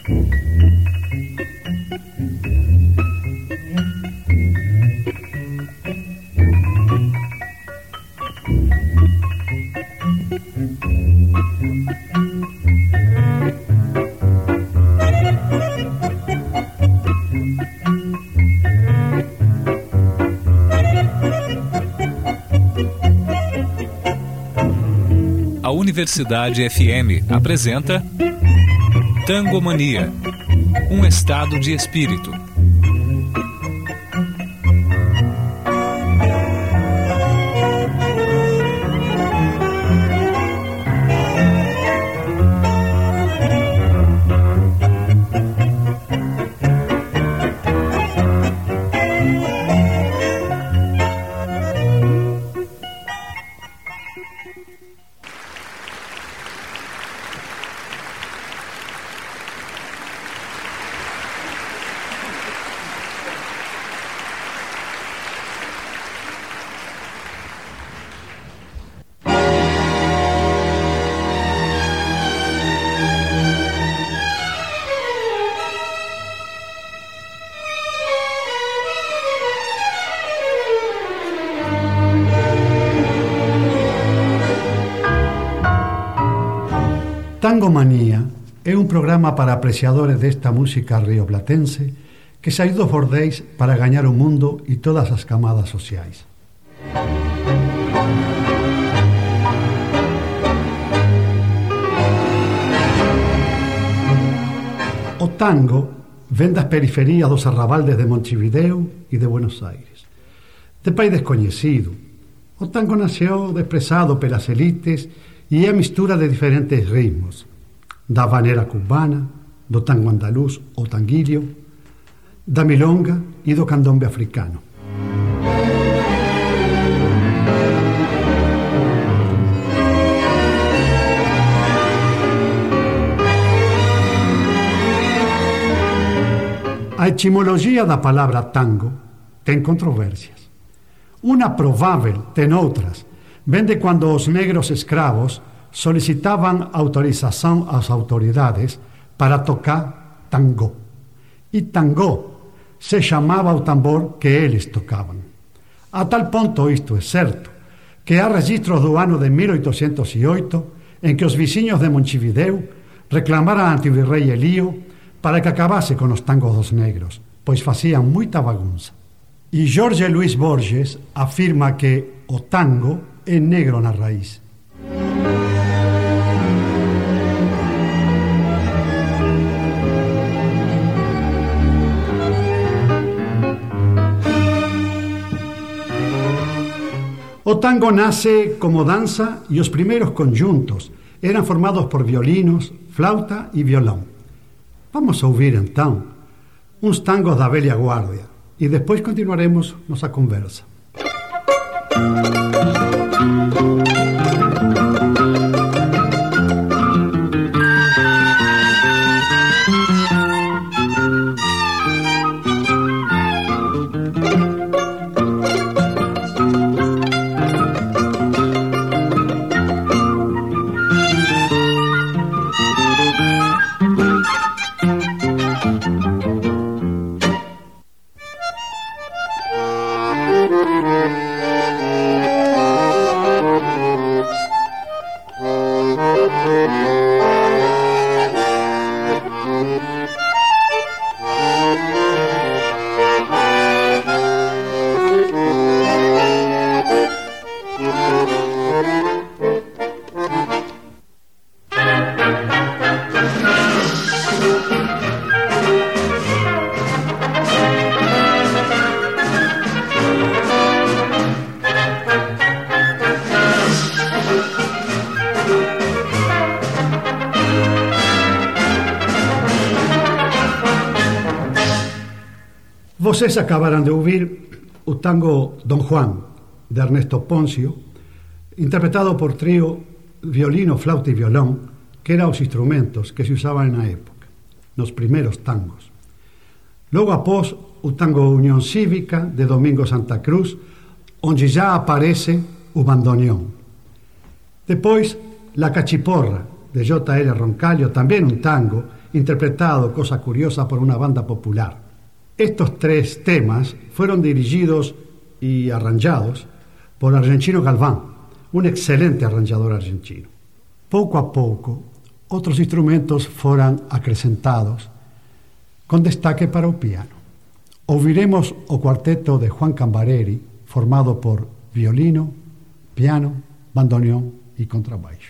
A Universidade FM apresenta Tangomania, um estado de espírito. Tangomanía é un programa para apreciadores desta música rioplatense que saíu dos bordéis para gañar o mundo e todas as camadas sociais. O tango ven das periferías dos arrabaldes de Montevideo e de Buenos Aires. De pai descoñecido, o tango naceu desprezado pelas elites e é a mistura de diferentes ritmos, da habanera cubana, do tango andaluz ou tanguillo, da milonga e do candombe africano. A etimoloxía da palabra tango ten controversias. Unha probável ten outras, ven de cando os negros escravos solicitaban autorización ás autoridades para tocar tangó. E tangó se chamaba o tambor que eles tocaban. A tal ponto isto é certo, que há registros do ano de 1808 en que os veciños de Montevideo reclamaran ante o virrei Elío para que acabase con os tangos dos negros, pois facían moita bagunza. E Jorge Luis Borges afirma que o tango é negro na raíz. O tango nace como danza e os primeiros conjuntos eran formados por violinos, flauta e violón. Vamos a ouvir entón uns tangos da velha guardia e despois continuaremos nosa conversa. Vocês acabaran de ouvir o tango Don Juan, de Ernesto Ponzio, interpretado por trío violino, flauta e violón, que eran os instrumentos que se usaban na época, nos primeiros tangos. Logo após, o tango Unión Cívica, de Domingo Santa Cruz, onde já aparece o bandoneón. Depois, La Cachiporra, de J.L. Roncalio, tamén un tango, interpretado, cosa curiosa, por una banda popular. Estos 3 temas fueron dirigidos y arranjados por Argentino Galván, un excelente arranjador argentino. Poco a poco, otros instrumentos fueron acrescentados, con destaque para el piano. Ouviremos o cuarteto de Juan Cambareri, formado por violino, piano, bandoneón y contrabaixo.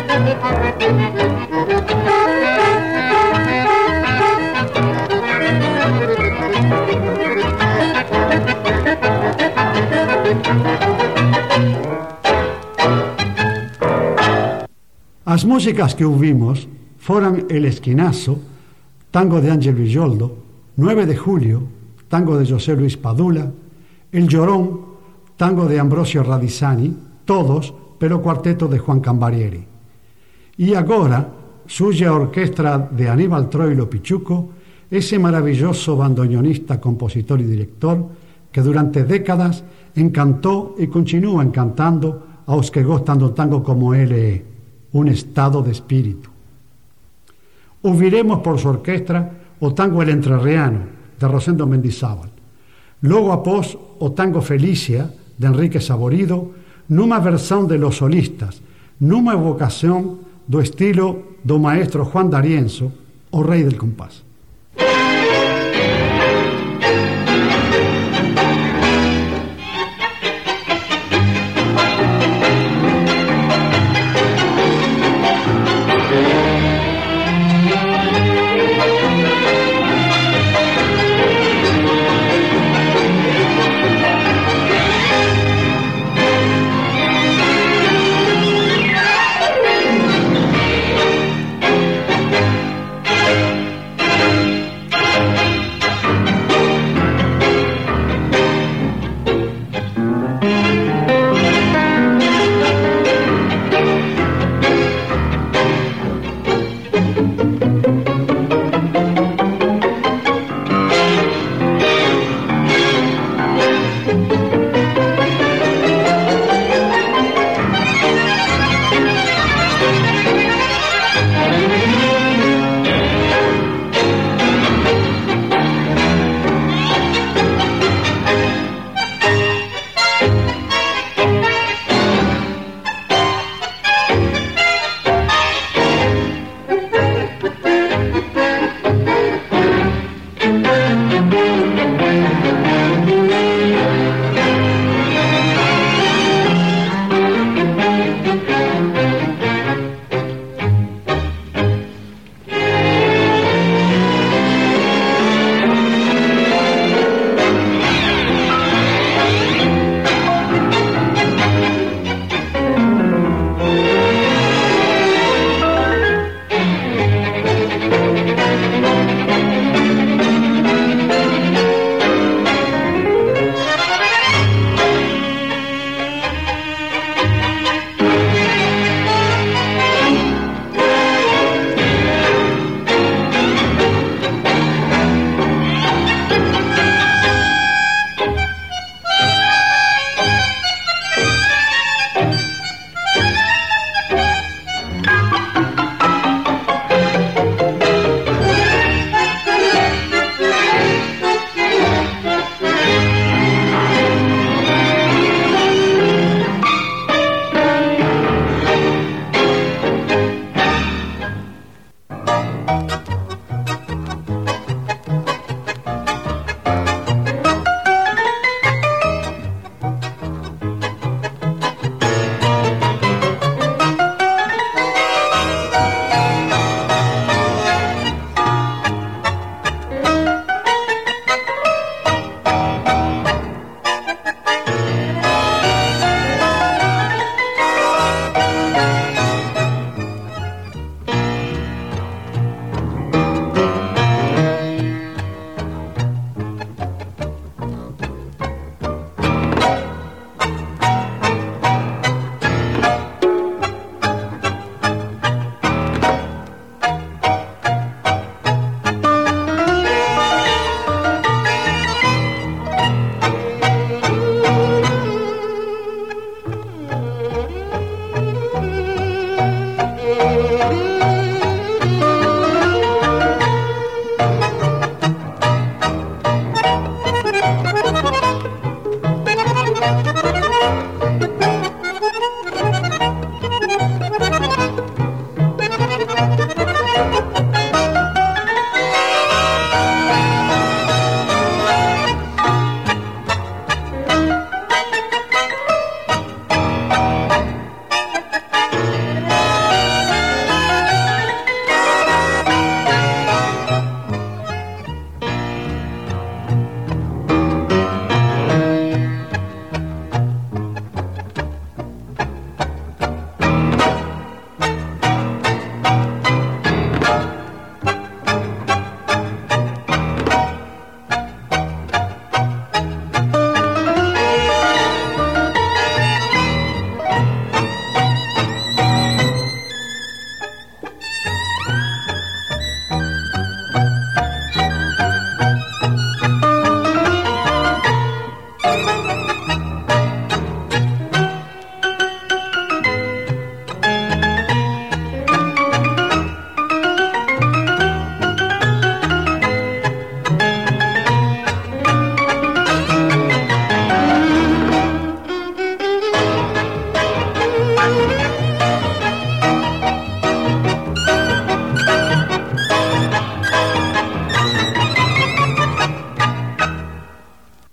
As músicas que ouvimos foran El Esquinazo, tango de Ángel Villoldo, 9 de Julio, tango de José Luis Padula, El Llorón, tango de Ambrosio Radisani, todos pelo cuarteto de Juan Cambarieri. E agora surge a orquestra de Aníbal Troilo Pichuco, ese maravilloso bandoneonista, compositor y director que durante décadas encantó e continúa encantando aos que gostan do tango como ele é, un estado de espírito. Ouviremos por su orquestra o tango El Entrerriano, de Rosendo Mendizábal. Logo após o tango Felicia, de Enrique Saborido, nunha versión de Los Solistas, nunha evocación do estilo do maestro Juan D'Arienzo, o rei del compás.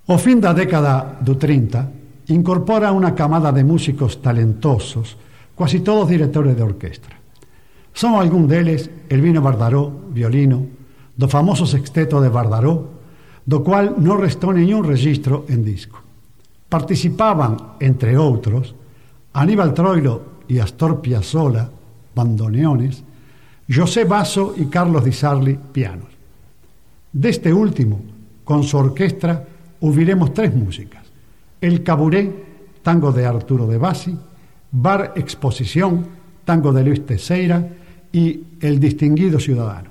O fin da década do 30, incorpora unha camada de músicos talentosos, quasi todos directores de orquestra. Son algún deles Elvino Bardaró, violino, do famoso sexteto de Bardaró, do cual non restou ningún registro en disco. Participaban, entre outros, Aníbal Troilo e Astor Piazzolla, bandoneones, José Basso e Carlos Di Sarli, pianos. Deste último, con su orquestra, ouviremos tres músicas: El Caburé, tango de Arturo de Bassi, Bar Exposición, tango de Luis Teixeira y El Distinguido Ciudadano.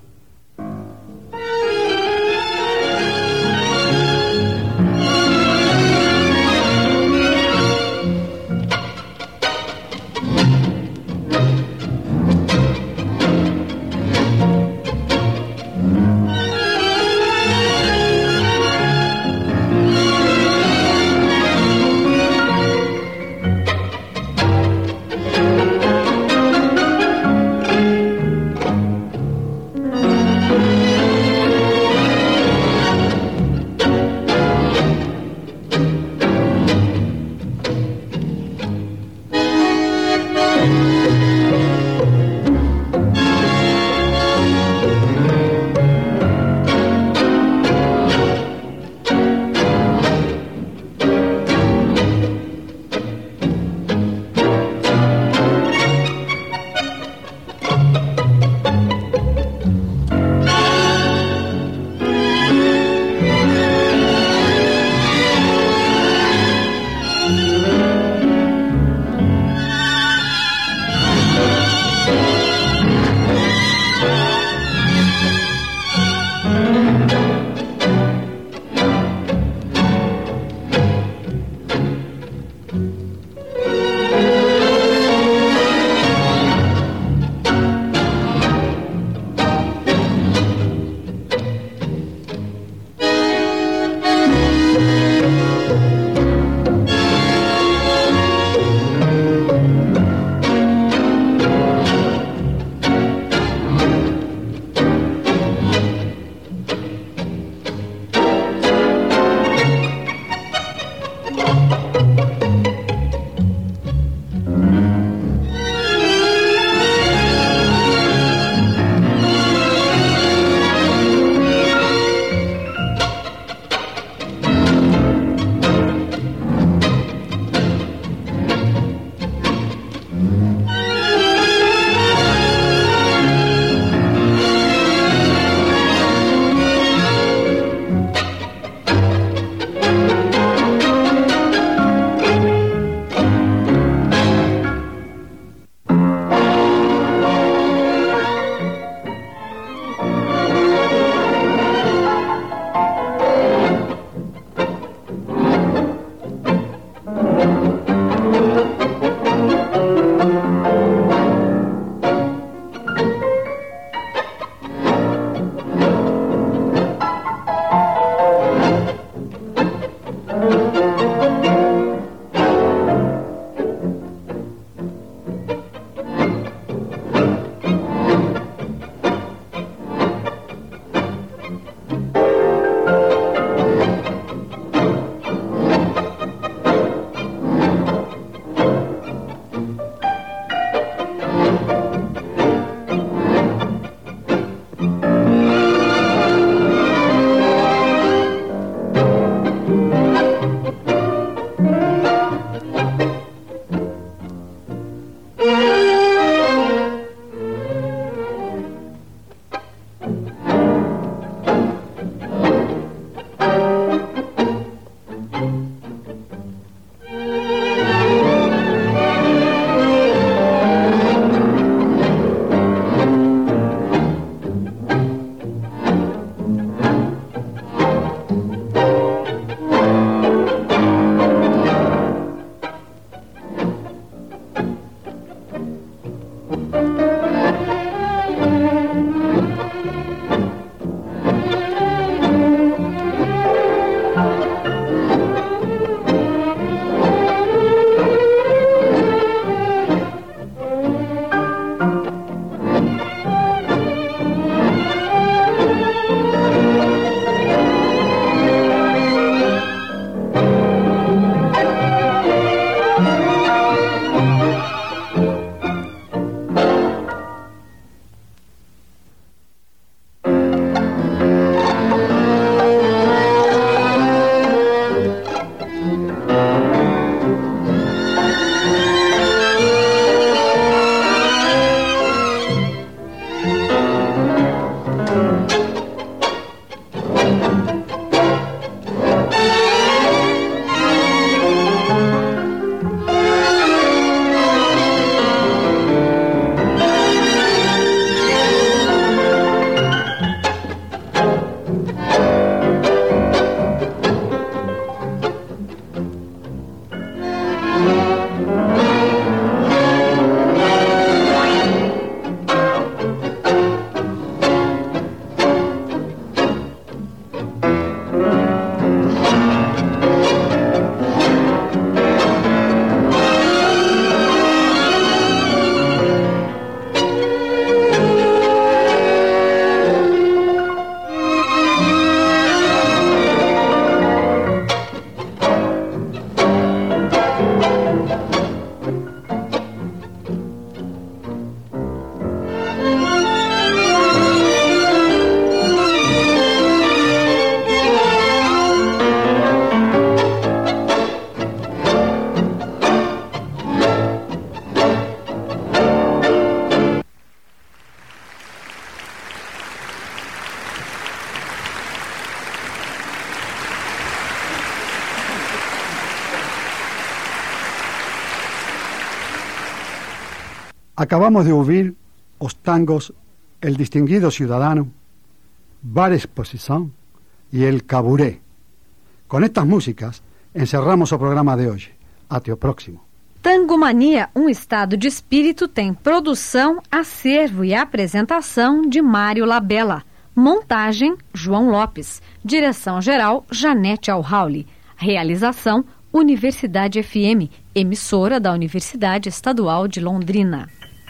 Acabamos de ouvir os tangos El Distinguido Ciudadano, Bar Exposición y El Caburé. Con estas músicas encerramos o programa de hoje. Até o próximo. Tangomania, um estado de espírito, tem produção, acervo e apresentação de Mário Labella. Montagem, João Lopes. Direção-geral, Janete Alhauli. Realização, Universidade FM, emissora da Universidade Estadual de Londrina.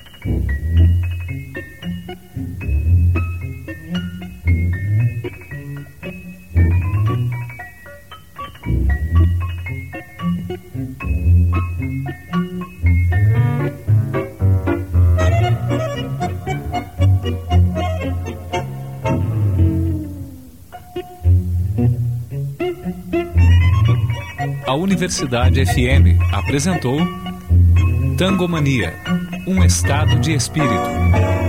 A Universidade FM apresentou Tangomania, um estado de espírito.